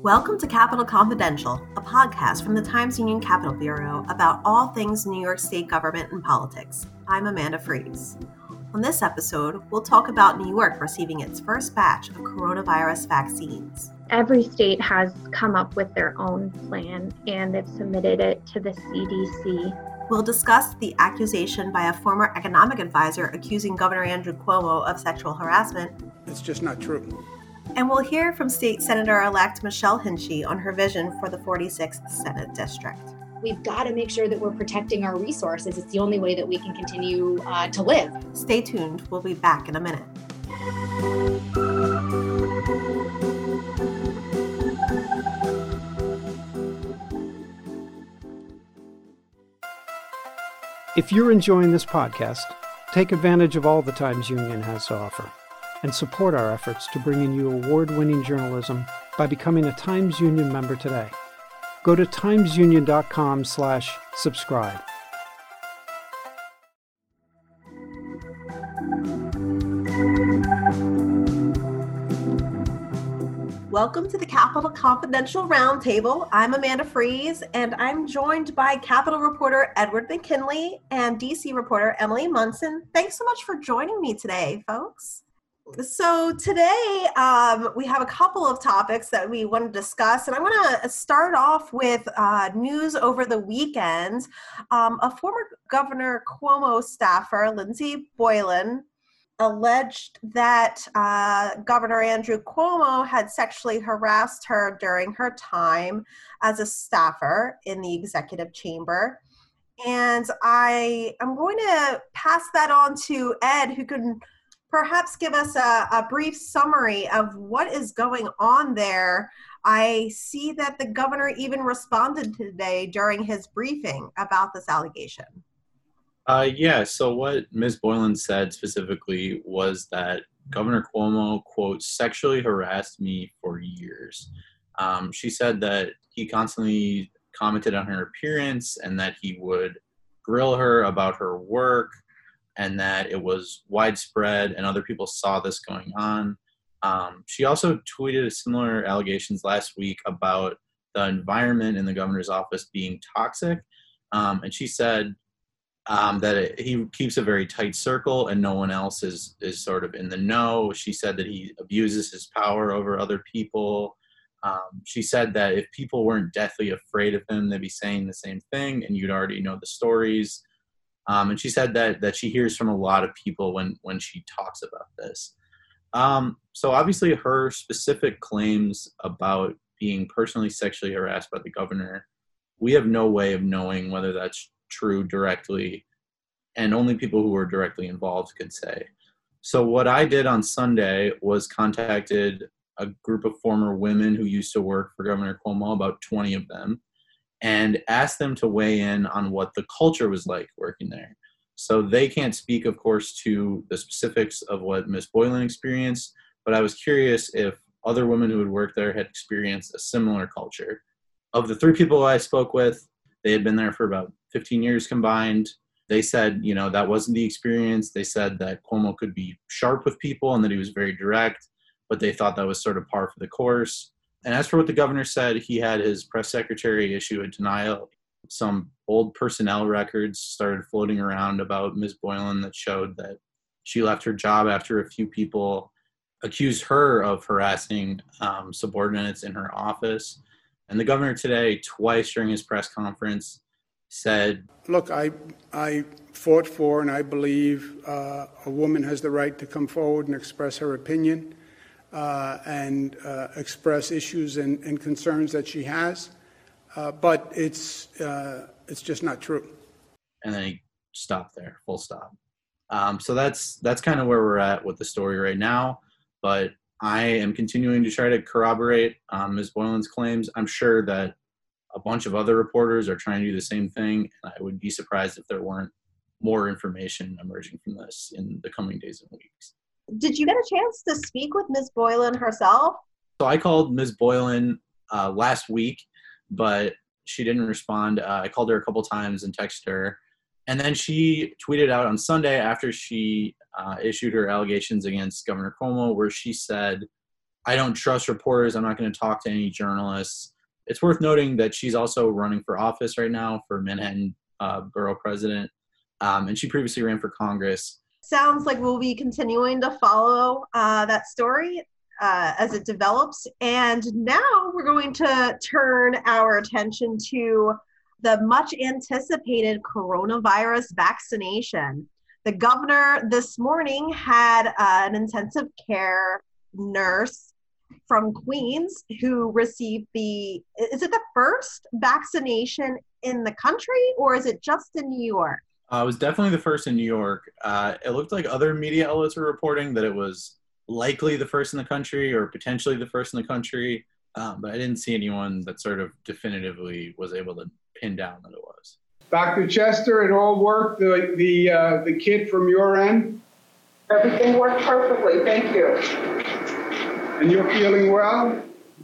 Welcome to Capitol Confidential, a podcast from the Times-Union Capitol Bureau about all things New York State government and politics. I'm Amanda Fries. On this episode, we'll talk about New York receiving its first batch of coronavirus vaccines. Every state has come up with their own plan, and they've submitted it to the CDC. We'll discuss the accusation by a former economic advisor accusing Governor Andrew Cuomo of sexual harassment. It's just not true. And we'll hear from State Senator-elect Michelle Hinchey on her vision for the 46th Senate District. We've got to make sure that we're protecting our resources. It's the only way that we can continue to live. Stay tuned. We'll be back in a minute. If you're enjoying this podcast, take advantage of all the Times-Union has to offer and support our efforts to bring in you award-winning journalism by becoming a Times-Union member today. Go to timesunion.com/subscribe. Welcome to the Capitol Confidential Roundtable. I'm Amanda Fries, and I'm joined by Capitol reporter Edward McKinley and DC reporter Emily Munson. Thanks so much for joining me today, folks. So today we have a couple of topics that we want to discuss, and I want to start off with news over the weekend. A former Governor Cuomo staffer, Lindsey Boylan, alleged that Governor Andrew Cuomo had sexually harassed her during her time as a staffer in the executive chamber. And I am going to pass that on to Ed, who can perhaps give us a brief summary of what is going on there. I see that the governor even responded today during his briefing about this allegation. So what Ms. Boylan said specifically was that Governor Cuomo, quote, sexually harassed me for years. She said that he constantly commented on her appearance and that he would grill her about her work, and that it was widespread and other people saw this going on. She also tweeted similar allegations last week about the environment in the governor's office being toxic. And she said that he keeps a very tight circle and no one else is sort of in the know. She said that he abuses his power over other people. She said that if people weren't deathly afraid of him, they'd be saying the same thing and you'd already know the stories. And she said that she hears from a lot of people when she talks about this. So obviously her specific claims about being personally sexually harassed by the governor, we have no way of knowing whether that's true directly, and only people who were directly involved could say. So what I did on Sunday was contacted a group of former women who used to work for Governor Cuomo, about 20 of them, and asked them to weigh in on what the culture was like working there. So they can't speak, of course, to the specifics of what Ms. Boylan experienced, but I was curious if other women who had worked there had experienced a similar culture. Of the 3 people I spoke with, they had been there for about 15 years combined. They said, that wasn't the experience. They said that Cuomo could be sharp with people and that he was very direct, but they thought that was sort of par for the course. And as for what the governor said, he had his press secretary issue a denial. Some old personnel records started floating around about Ms. Boylan that showed that she left her job after a few people accused her of harassing subordinates in her office. And the governor today, twice during his press conference, said, Look, I fought for and I believe a woman has the right to come forward and express her opinion. And express issues and concerns that she has, but it's just not true. And then he stopped there, full stop. So that's kind of where we're at with the story right now. But I am continuing to try to corroborate Ms. Boylan's claims. I'm sure that a bunch of other reporters are trying to do the same thing, and I would be surprised if there weren't more information emerging from this in the coming days and weeks. Did you get a chance to speak with Ms. Boylan herself? So I called Ms. Boylan last week, but she didn't respond. I called her a couple times and texted her. And then she tweeted out on Sunday after she issued her allegations against Governor Cuomo, where she said I don't trust reporters. I'm not going to talk to any journalists. It's worth noting that she's also running for office right now for Manhattan Borough President, and she previously ran for Congress. Sounds like we'll be continuing to follow that story as it develops. And now we're going to turn our attention to the much anticipated coronavirus vaccination. The governor this morning had an intensive care nurse from Queens who received is it the first vaccination in the country, or is it just in New York? It was definitely the first in New York. It looked like other media outlets were reporting that it was likely the first in the country or potentially the first in the country, but I didn't see anyone that sort of definitively was able to pin down that it was. Dr. Chester, it all worked, the kit from your end? Everything worked perfectly, thank you. And you're feeling well?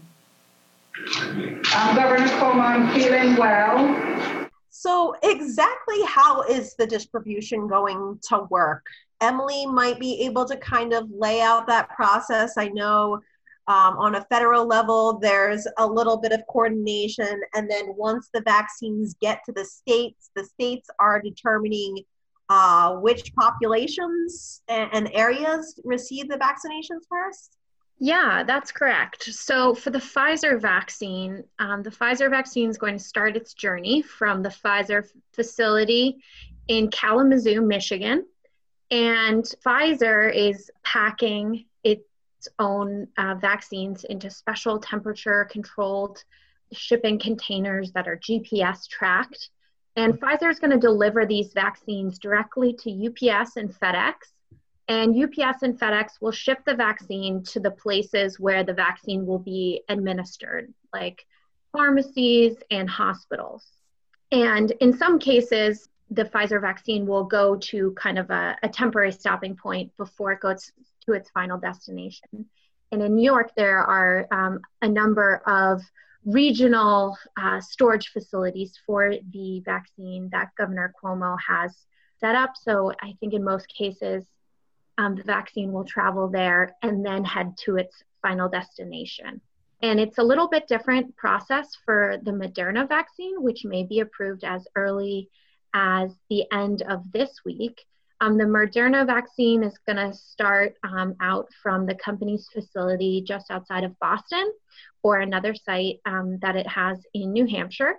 Governor Cuomo, I'm feeling well. So exactly how is the distribution going to work? Emily might be able to kind of lay out that process. I know on a federal level, there's a little bit of coordination. And then once the vaccines get to the states are determining which populations and areas receive the vaccinations first. Yeah, that's correct. So for the Pfizer vaccine is going to start its journey from the Pfizer facility in Kalamazoo, Michigan. And Pfizer is packing its own vaccines into special temperature controlled shipping containers that are GPS tracked. And Pfizer is going to deliver these vaccines directly to UPS and FedEx. And UPS and FedEx will ship the vaccine to the places where the vaccine will be administered, like pharmacies and hospitals. And in some cases, the Pfizer vaccine will go to kind of a temporary stopping point before it goes to its final destination. And in New York, there are a number of regional storage facilities for the vaccine that Governor Cuomo has set up. So I think in most cases, the vaccine will travel there and then head to its final destination. And it's a little bit different process for the Moderna vaccine, which may be approved as early as the end of this week. The Moderna vaccine is going to start out from the company's facility just outside of Boston or another site that it has in New Hampshire.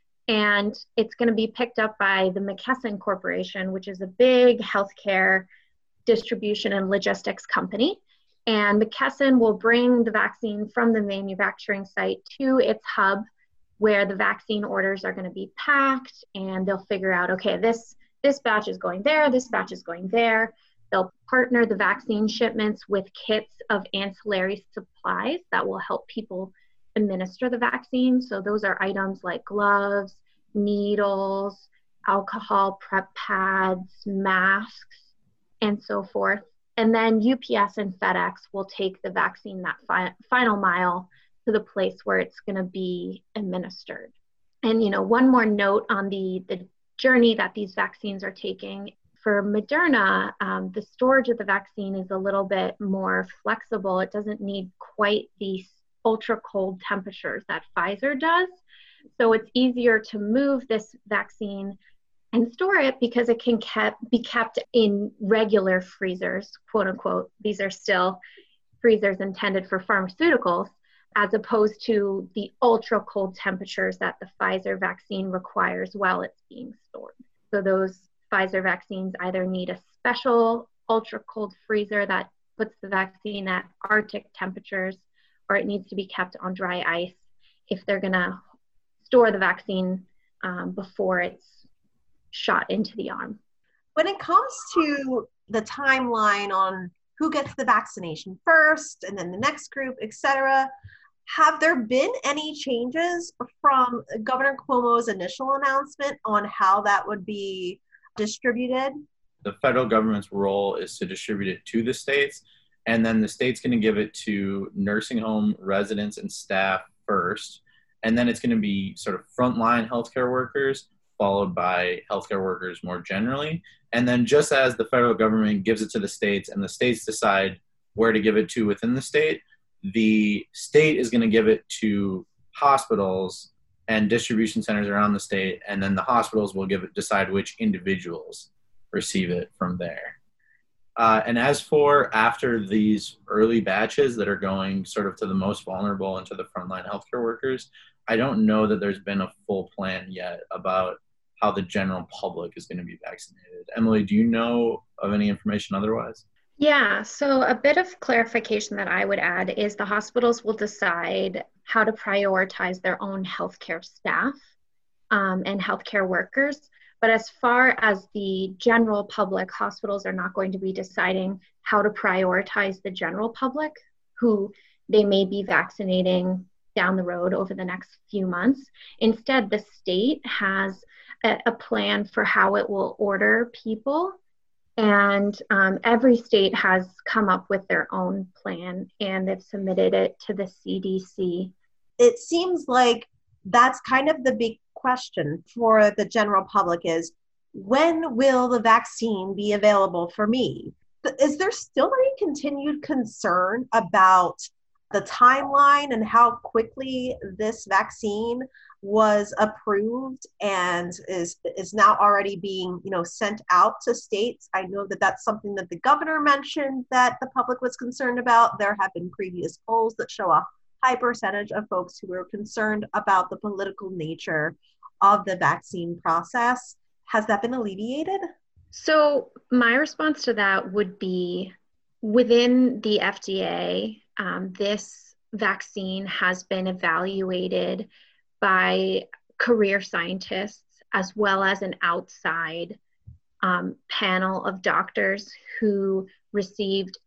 And it's going to be picked up by the McKesson Corporation, which is a big healthcare distribution and logistics company. And McKesson will bring the vaccine from the manufacturing site to its hub where the vaccine orders are going to be packed, and they'll figure out, okay, this batch is going there, this batch is going there. They'll partner the vaccine shipments with kits of ancillary supplies that will help people administer the vaccine. So those are items like gloves, needles, alcohol prep pads, masks, and so forth. And then UPS and FedEx will take the vaccine that final mile to the place where it's going to be administered. And, one more note on the journey that these vaccines are taking. For Moderna, the storage of the vaccine is a little bit more flexible. It doesn't need quite these ultra cold temperatures that Pfizer does. So it's easier to move this vaccine and store it because it can be kept in regular freezers, quote unquote. These are still freezers intended for pharmaceuticals, as opposed to the ultra cold temperatures that the Pfizer vaccine requires while it's being stored. So those Pfizer vaccines either need a special ultra cold freezer that puts the vaccine at Arctic temperatures, or it needs to be kept on dry ice if they're going to store the vaccine before it's shot into the arm. When it comes to the timeline on who gets the vaccination first and then the next group, etc., have there been any changes from Governor Cuomo's initial announcement on how that would be distributed? The federal government's role is to distribute it to the states, and then the state's going to give it to nursing home residents and staff first, and then it's going to be sort of frontline healthcare workers, followed by healthcare workers more generally. And then just as the federal government gives it to the states and the states decide where to give it to within the state, the state is going to give it to hospitals and distribution centers around the state, and then the hospitals will decide which individuals receive it from there. And as for after these early batches that are going sort of to the most vulnerable and to the frontline healthcare workers, I don't know that there's been a full plan yet about how the general public is going to be vaccinated. Emily, do you know of any information otherwise? Yeah, so a bit of clarification that I would add is the hospitals will decide how to prioritize their own healthcare staff and healthcare workers. But as far as the general public, hospitals are not going to be deciding how to prioritize the general public, who they may be vaccinating down the road over the next few months. Instead, the state has a plan for how it will order people. And every state has come up with their own plan, and they've submitted it to the CDC. It seems like that's kind of the big question for the general public is, when will the vaccine be available for me? Is there still any continued concern about the timeline and how quickly this vaccine was approved and is now already being, sent out to states? I know that that's something that the governor mentioned that the public was concerned about. There have been previous polls that show a high percentage of folks who were concerned about the political nature of the vaccine process. Has that been alleviated? So my response to that would be, within the FDA, this vaccine has been evaluated by career scientists as well as an outside panel of doctors who received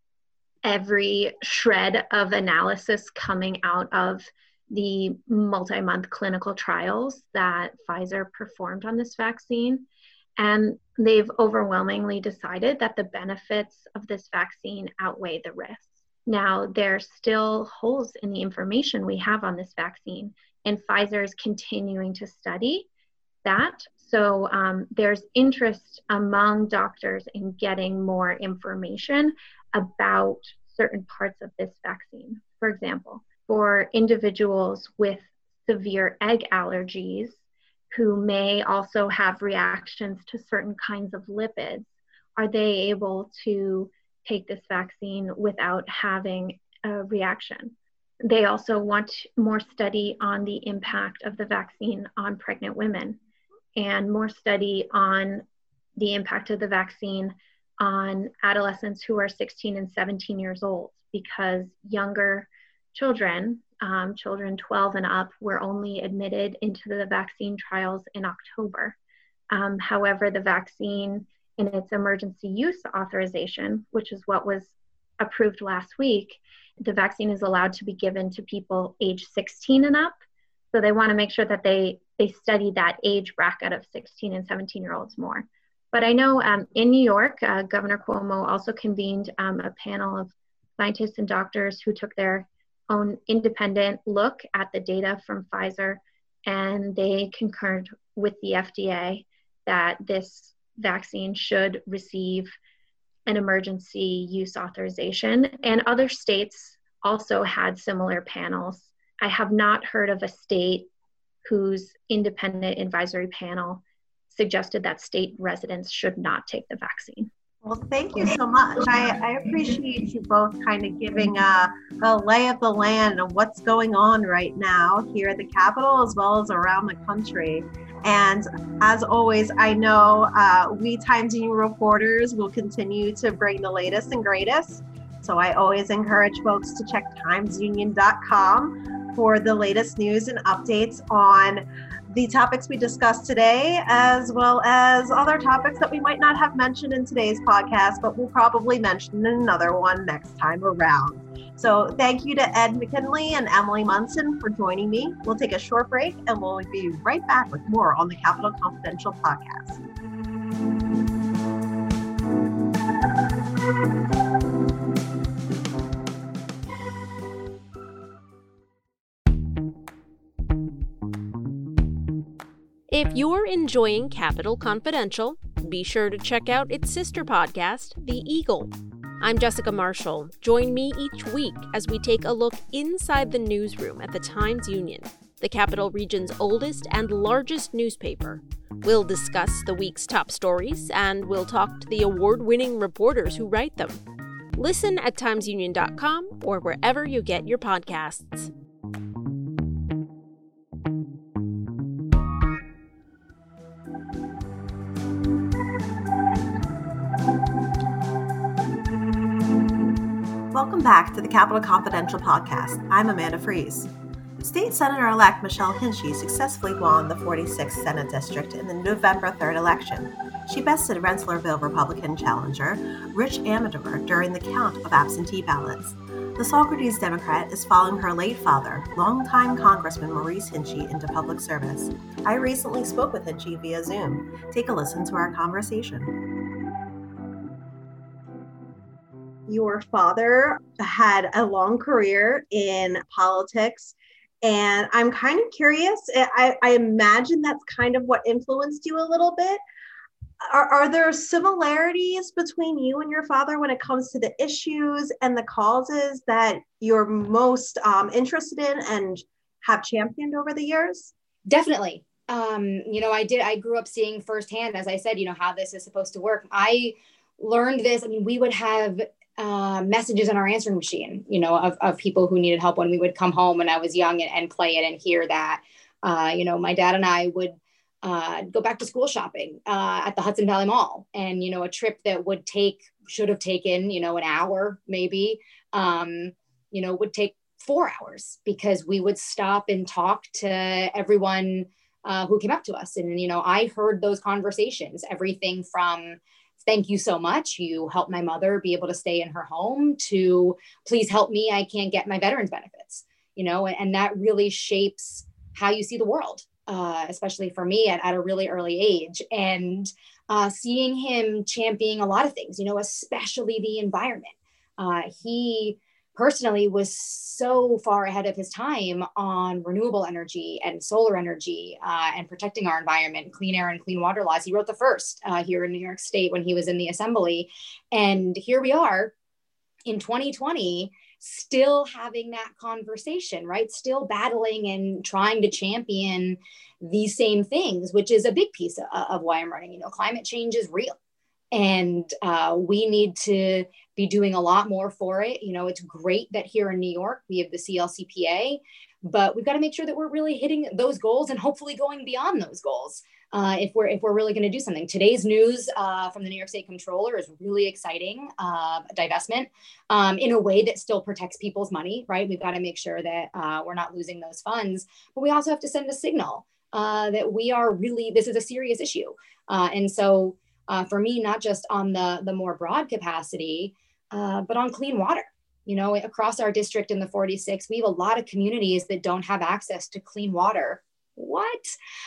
every shred of analysis coming out of the multi-month clinical trials that Pfizer performed on this vaccine. And they've overwhelmingly decided that the benefits of this vaccine outweigh the risks. Now, there's still holes in the information we have on this vaccine, and Pfizer is continuing to study that. So there's interest among doctors in getting more information about certain parts of this vaccine. For example, for individuals with severe egg allergies who may also have reactions to certain kinds of lipids, are they able to take this vaccine without having a reaction? They also want more study on the impact of the vaccine on pregnant women and more study on the impact of the vaccine on adolescents who are 16 and 17 years old, because younger children, children 12 and up, were only admitted into the vaccine trials in October. However, the vaccine in its emergency use authorization, which is what was approved last week, the vaccine is allowed to be given to people age 16 and up. So they want to make sure that they study that age bracket of 16 and 17-year-olds more. But I know in New York, Governor Cuomo also convened a panel of scientists and doctors who took their own independent look at the data from Pfizer, and they concurred with the FDA that this vaccine should receive an emergency use authorization. And other states also had similar panels. I have not heard of a state whose independent advisory panel suggested that state residents should not take the vaccine. Well, thank you so much. I appreciate you both kind of giving a lay of the land of what's going on right now here at the Capitol as well as around the country. And as always, I know we Times Union reporters will continue to bring the latest and greatest. So I always encourage folks to check timesunion.com for the latest news and updates on the topics we discussed today, as well as other topics that we might not have mentioned in today's podcast, but we'll probably mention in another one next time around. So thank you to Ed McKinley and Emily Munson for joining me. We'll take a short break and we'll be right back with more on the Capitol Confidential podcast. If you're enjoying Capitol Confidential, be sure to check out its sister podcast, The Eagle. I'm Jessica Marshall. Join me each week as we take a look inside the newsroom at the Times-Union, the Capital Region's oldest and largest newspaper. We'll discuss the week's top stories, and we'll talk to the award-winning reporters who write them. Listen at timesunion.com or wherever you get your podcasts. Welcome back to the Capital Confidential podcast. I'm Amanda Fries. State Senator-elect Michelle Hinchey successfully won the 46th Senate District in the November 3rd election. She bested Rensselaerville Republican challenger Rich Amador during the count of absentee ballots. The Saugerties Democrat is following her late father, longtime Congressman Maurice Hinchey, into public service. I recently spoke with Hinchey via Zoom. Take a listen to our conversation. Your father had a long career in politics, and I'm kind of curious. I imagine that's kind of what influenced you a little bit. Are there similarities between you and your father when it comes to the issues and the causes that you're most interested in and have championed over the years? Definitely. I grew up seeing firsthand, as I said, how this is supposed to work. I learned this. We would have messages on our answering machine, of people who needed help when we would come home when I was young and play it and hear that. My dad and I would go back to school shopping at the Hudson Valley Mall, and a trip that should have taken an hour maybe would take 4 hours, because we would stop and talk to everyone who came up to us. And I heard those conversations, everything from "Thank you so much, you helped my mother be able to stay in her home," to "Please help me, I can't get my veterans benefits," and that really shapes how you see the world, especially for me at a really early age. And seeing him championing a lot of things, especially the environment. He personally was so far ahead of his time on renewable energy and solar energy and protecting our environment, clean air and clean water laws. He wrote the first here in New York State when he was in the assembly. And here we are in 2020, still having that conversation, right? Still battling and trying to champion these same things, which is a big piece of why I'm running. Climate change is real. And we need to be doing a lot more for it. It's great that here in New York, we have the CLCPA, but we've got to make sure that we're really hitting those goals and hopefully going beyond those goals if we're really going to do something. Today's news from the New York State Comptroller is really exciting, divestment in a way that still protects people's money, right? We've got to make sure that we're not losing those funds, but we also have to send a signal that this is a serious issue. And so for me, not just on the more broad capacity, but on clean water. Across our district in the 46, we have a lot of communities that don't have access to clean water. What?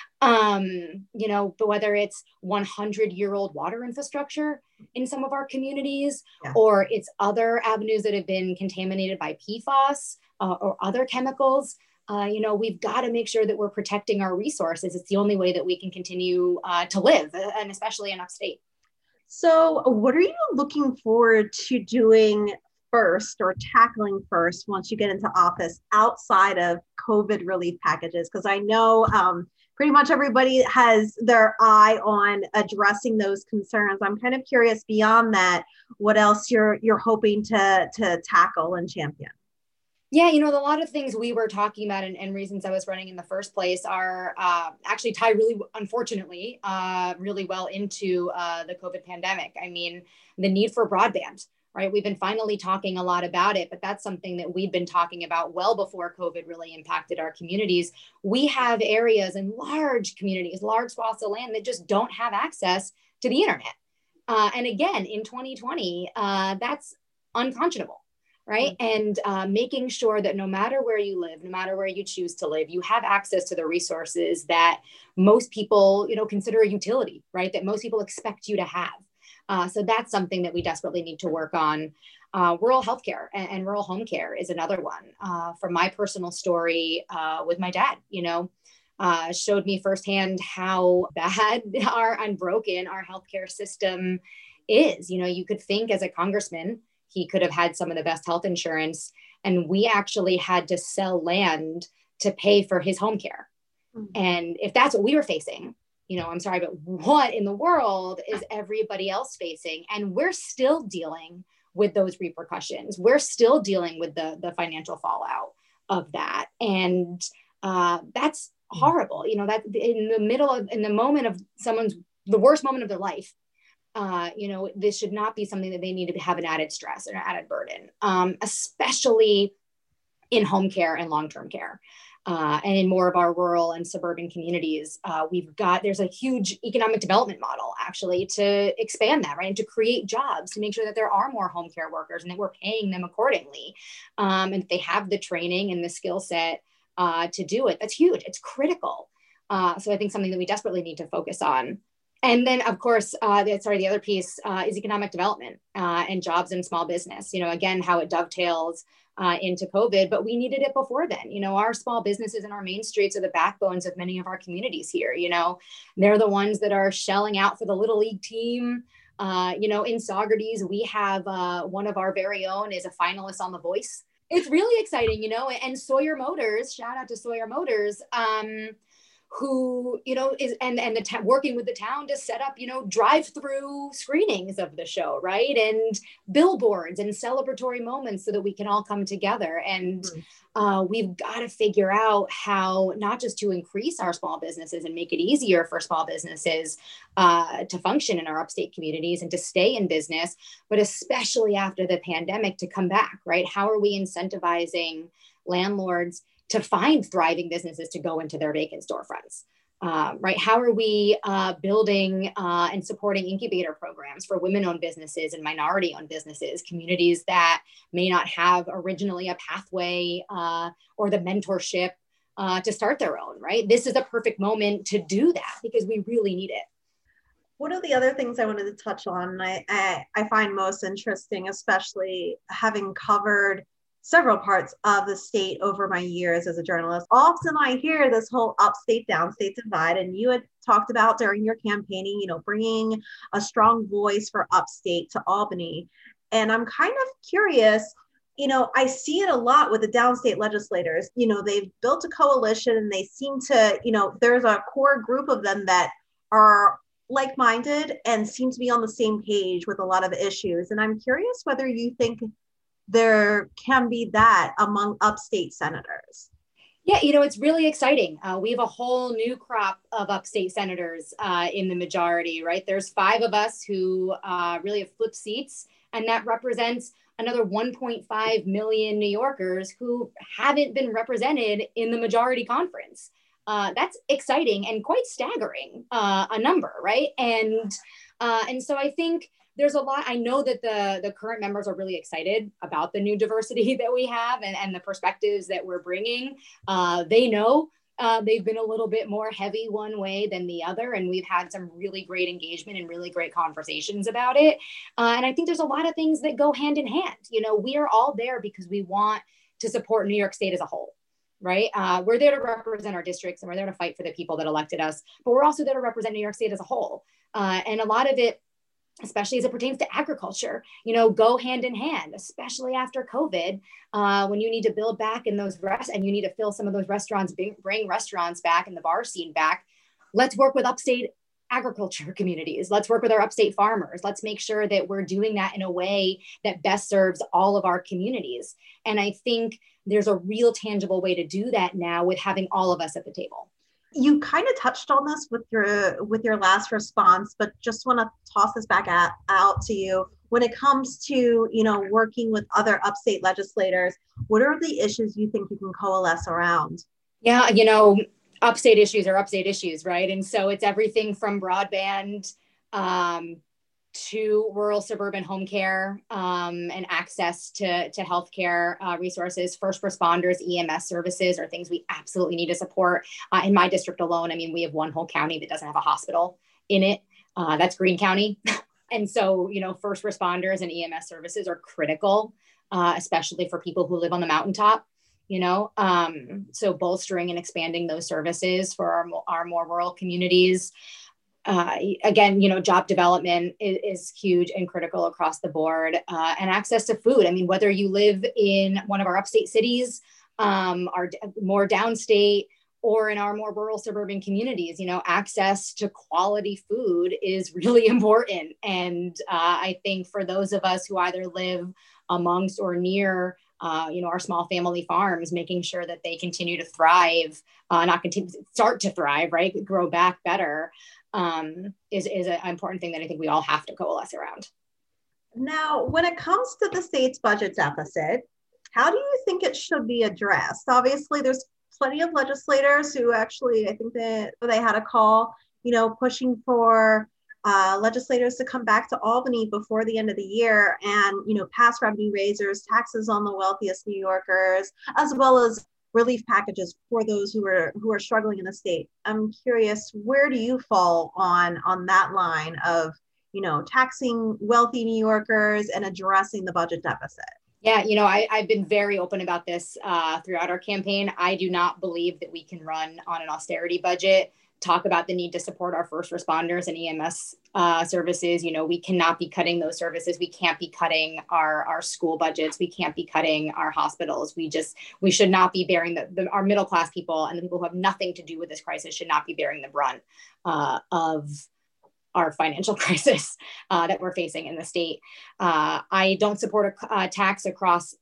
But whether it's 100-year-old water infrastructure in some of our communities, or it's other avenues that have been contaminated by PFAS or other chemicals, we've got to make sure that we're protecting our resources. It's the only way that we can continue to live, and especially in upstate. So what are you looking forward to doing first, or tackling first, once you get into office outside of COVID relief packages? Because I know pretty much everybody has their eye on addressing those concerns. I'm kind of curious, beyond that, what else you're hoping to tackle and champion? Yeah, a lot of things we were talking about and reasons I was running in the first place are actually tied really, unfortunately, really well into the COVID pandemic. The need for broadband, right? We've been finally talking a lot about it, but that's something that we've been talking about well before COVID really impacted our communities. We have areas and large communities, large swaths of land that just don't have access to the internet. And again, in 2020, that's unconscionable. Right. And making sure that no matter where you live, no matter where you choose to live, you have access to the resources that most people, consider a utility, right? That most people expect you to have. So that's something that we desperately need to work on. Rural healthcare and rural home care is another one. From my personal story with my dad, showed me firsthand how bad and broken our healthcare system is. You could think as a congressman, He could have had some of the best health insurance. And we actually had to sell land to pay for his home care. And if that's what we were facing, I'm sorry, but what in the world is everybody else facing? And we're still dealing with those repercussions. We're still dealing with the financial fallout of that. And that's horrible. That in the moment of the worst moment of their life, this should not be something that they need to have an added stress or an added burden, especially in home care and long-term care. And in more of our rural and suburban communities, there's a huge economic development model actually to expand that, right? And to create jobs, to make sure that there are more home care workers and that we're paying them accordingly. And that they have the training and the skill set to do it. That's huge. It's critical. So I think something that we desperately need to focus on. And then, of course, the other piece is economic development and jobs in small business. Again, how it dovetails into COVID, but we needed it before then. Our small businesses and our main streets are the backbones of many of our communities here. They're the ones that are shelling out for the Little League team. In Saugerties, we have one of our very own is a finalist on The Voice. It's really exciting, and Sawyer Motors, shout out to Sawyer Motors, who, is working with the town to set up, drive-through screenings of the show, right? And billboards and celebratory moments so that we can all come together. And we've got to figure out how not just to increase our small businesses and make it easier for small businesses to function in our upstate communities and to stay in business, but especially after the pandemic to come back, right? How are we incentivizing landlords to find thriving businesses to go into their vacant storefronts, right? How are we building and supporting incubator programs for women-owned businesses and minority-owned businesses, communities that may not have originally a pathway or the mentorship to start their own, right? This is a perfect moment to do that because we really need it. One of the other things I wanted to touch on, I find most interesting, especially having covered several parts of the state over my years as a journalist. Often I hear this whole upstate, downstate divide, and you had talked about during your campaigning, bringing a strong voice for upstate to Albany. And I'm kind of curious, I see it a lot with the downstate legislators. They've built a coalition and they seem to, there's a core group of them that are like-minded and seem to be on the same page with a lot of issues. And I'm curious whether you think there can be that among upstate senators. Yeah, it's really exciting. We have a whole new crop of upstate senators in the majority, right? There's 5 of us who really have flipped seats, and that represents another 1.5 million New Yorkers who haven't been represented in the majority conference. That's exciting and quite staggering, a number, right? And so I think there's a lot. I know that the current members are really excited about the new diversity that we have and the perspectives that we're bringing. They know they've been a little bit more heavy one way than the other, and we've had some really great engagement and really great conversations about it. And I think there's a lot of things that go hand in hand. We are all there because we want to support New York State as a whole. Right? We're there to represent our districts and we're there to fight for the people that elected us, but we're also there to represent New York State as a whole. And a lot of it, especially as it pertains to agriculture, go hand in hand, especially after COVID, when you need to build back in those and you need to fill some of those restaurants, bring restaurants back and the bar scene back. Let's work with upstate agriculture communities. Let's work with our upstate farmers. Let's make sure that we're doing that in a way that best serves all of our communities. And I think there's a real tangible way to do that now with having all of us at the table. You kind of touched on this with your last response, but just want to toss this back out to you. When it comes to, working with other upstate legislators, what are the issues you think you can coalesce around? Yeah, upstate issues are upstate issues, right? And so it's everything from broadband to rural suburban home care and access to healthcare resources. First responders, EMS services are things we absolutely need to support. In my district alone, we have one whole county that doesn't have a hospital in it. That's Greene County. And so, first responders and EMS services are critical, especially for people who live on the mountaintop. So bolstering and expanding those services for our more rural communities. again, job development is huge and critical across the board, and access to food. I mean, whether you live in one of our upstate cities, our more downstate, or in our more rural suburban communities, access to quality food is really important. And I think for those of us who either live amongst or near our small family farms, making sure that they continue to thrive, start to thrive, right? Grow back better, is an important thing that I think we all have to coalesce around. Now, when it comes to the state's budget deficit, how do you think it should be addressed? Obviously, there's plenty of legislators who actually, I think that they had a call, pushing for legislators to come back to Albany before the end of the year and, pass revenue raisers, taxes on the wealthiest New Yorkers, as well as relief packages for those who are struggling in the state. I'm curious, where do you fall on that line of, taxing wealthy New Yorkers and addressing the budget deficit? Yeah, I've been very open about this throughout our campaign. I do not believe that we can run on an austerity budget, talk about the need to support our first responders and EMS services. We cannot be cutting those services. We can't be cutting our school budgets. We can't be cutting our hospitals. We should not be bearing our middle class people and the people who have nothing to do with this crisis should not be bearing the brunt of our financial crisis that we're facing in the state. I don't support a tax across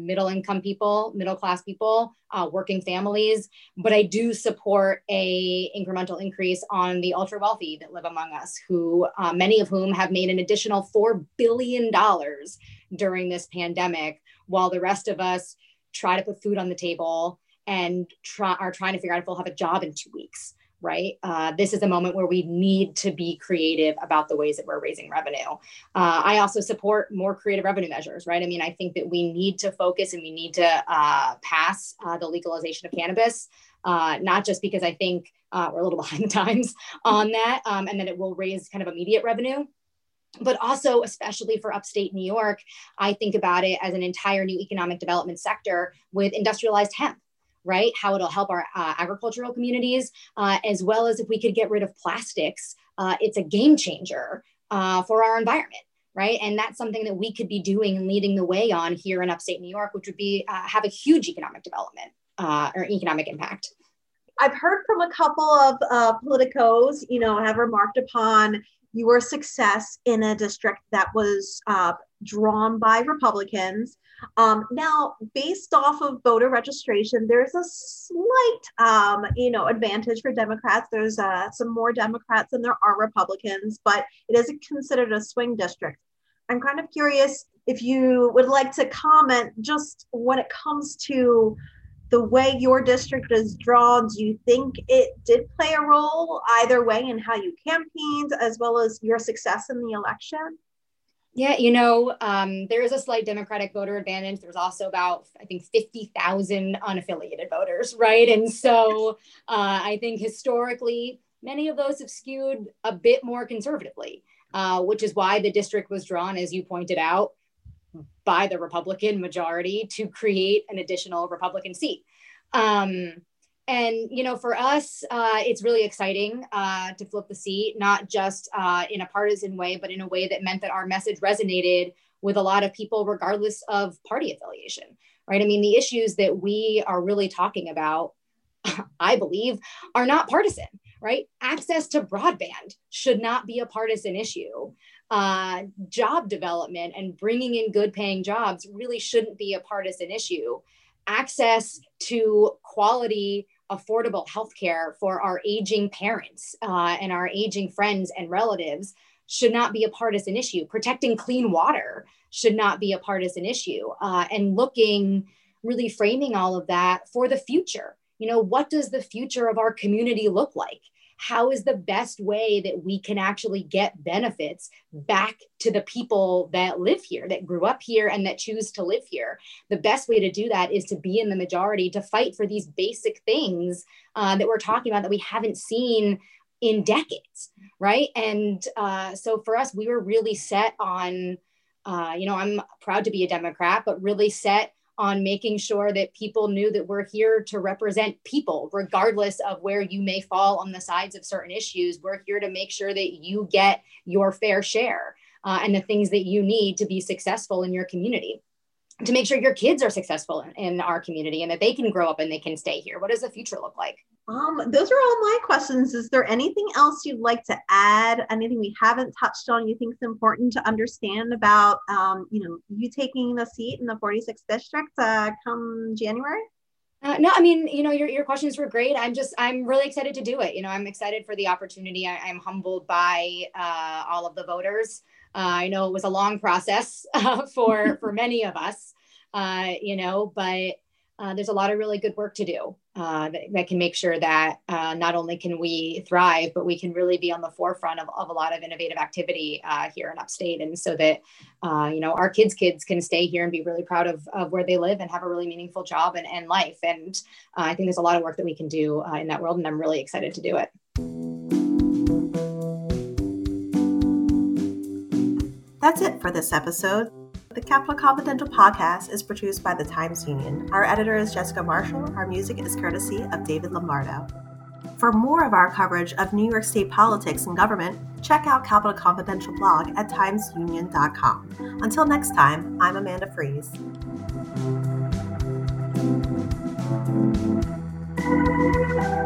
middle class people, working families, but I do support a incremental increase on the ultra wealthy that live among us, who many of whom have made an additional $4 billion during this pandemic, while the rest of us try to put food on the table and are trying to figure out if we'll have a job in 2 weeks. Right? This is a moment where we need to be creative about the ways that we're raising revenue. I also support more creative revenue measures, right? I mean, I think that we need to focus and we need to pass the legalization of cannabis, not just because I think we're a little behind the times on that, and that it will raise kind of immediate revenue, but also, especially for upstate New York, I think about it as an entire new economic development sector with industrialized hemp. Right? How it'll help our agricultural communities, as well as if we could get rid of plastics, it's a game changer for our environment, right? And that's something that we could be doing and leading the way on here in upstate New York, which would be have a huge economic development or economic impact. I've heard from a couple of politicos, have remarked upon your success in a district that was drawn by Republicans. Now, based off of voter registration, there's a slight, advantage for Democrats. There's some more Democrats than there are Republicans, but it is considered a swing district. I'm kind of curious if you would like to comment just when it comes to the way your district is drawn. Do you think it did play a role either way in how you campaigned as well as your success in the election? Yeah, there is a slight Democratic voter advantage. There's also about, I think, 50,000 unaffiliated voters, right? And so I think historically, many of those have skewed a bit more conservatively, which is why the district was drawn, as you pointed out, by the Republican majority to create an additional Republican seat. And, for us, it's really exciting to flip the seat, not just in a partisan way, but in a way that meant that our message resonated with a lot of people, regardless of party affiliation, right? I mean, the issues that we are really talking about, I believe, are not partisan, right? Access to broadband should not be a partisan issue. Job development and bringing in good paying jobs really shouldn't be a partisan issue. Access to quality, affordable healthcare for our aging parents and our aging friends and relatives should not be a partisan issue. Protecting clean water should not be a partisan issue. And really framing all of that for the future. What does the future of our community look like? How is the best way that we can actually get benefits back to the people that live here, that grew up here and that choose to live here? The best way to do that is to be in the majority, to fight for these basic things that we're talking about that we haven't seen in decades, right? And so for us, we were really set on, I'm proud to be a Democrat, but really set on making sure that people knew that we're here to represent people, regardless of where you may fall on the sides of certain issues. We're here to make sure that you get your fair share and the things that you need to be successful in your community, to make sure your kids are successful in our community and that they can grow up and they can stay here. What does the future look like? Those are all my questions. Is there anything else you'd like to add? Anything we haven't touched on you think is important to understand about, you taking the seat in the 46th district come January? No, I mean, your questions were great. I'm really excited to do it. I'm excited for the opportunity. I'm humbled by all of the voters. I know it was a long process for many of us, but there's a lot of really good work to do that can make sure that not only can we thrive, but we can really be on the forefront of a lot of innovative activity here in upstate. And so that, our kids can stay here and be really proud of where they live and have a really meaningful job and life. And I think there's a lot of work that we can do in that world. And I'm really excited to do it. That's it for this episode. The Capitol Confidential podcast is produced by the Times Union. Our editor is Jessica Marshall. Our music is courtesy of David Lombardo. For more of our coverage of New York State politics and government, check out Capitol Confidential blog at timesunion.com. Until next time, I'm Amanda Fries.